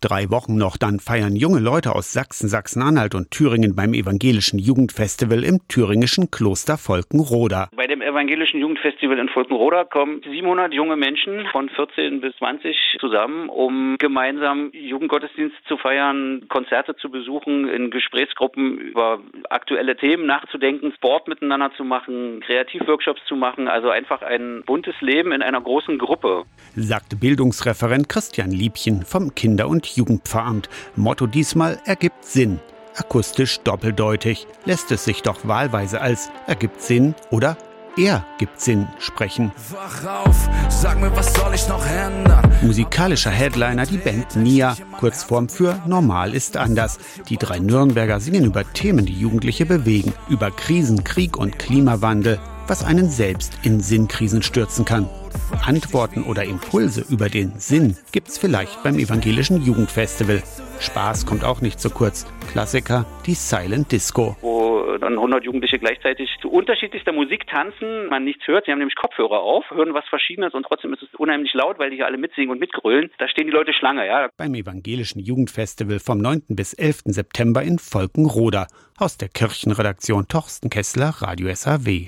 3 Wochen noch, dann feiern junge Leute aus Sachsen, Sachsen-Anhalt und Thüringen beim Evangelischen Jugendfestival im thüringischen Kloster Volkenroda. Bei dem Evangelischen Jugendfestival in Volkenroda kommen 700 junge Menschen von 14 bis 20 zusammen, um gemeinsam Jugendgottesdienst zu feiern, Konzerte zu besuchen, in Gesprächsgruppen über aktuelle Themen nachzudenken, Sport miteinander zu machen, Kreativworkshops zu machen, also einfach ein buntes Leben in einer großen Gruppe. Sagt Bildungsreferent Christian Liebchen vom Kinder- und Jugendpfarramt. Motto diesmal: ergibt Sinn. Akustisch doppeldeutig, lässt es sich doch wahlweise als ergibt Sinn oder er gibt Sinn sprechen. Wach auf, sag mir, was soll ich noch ändern? Musikalischer Headliner die Band Nia, Kurzform für Normal ist anders. Die 3 Nürnberger singen über Themen, die Jugendliche bewegen, über Krisen, Krieg und Klimawandel, was einen selbst in Sinnkrisen stürzen kann. Antworten oder Impulse über den Sinn gibt's vielleicht beim Evangelischen Jugendfestival. Spaß kommt auch nicht zu kurz. Klassiker, die Silent Disco. Wo dann 100 Jugendliche gleichzeitig zu unterschiedlichster Musik tanzen, man nichts hört. Sie haben nämlich Kopfhörer auf, hören was Verschiedenes und trotzdem ist es unheimlich laut, weil die hier alle mitsingen und mitgrölen. Da stehen die Leute Schlange, ja. Beim Evangelischen Jugendfestival vom 9. bis 11. September in Volkenroda. Aus der Kirchenredaktion Torsten Kessler, Radio SAW.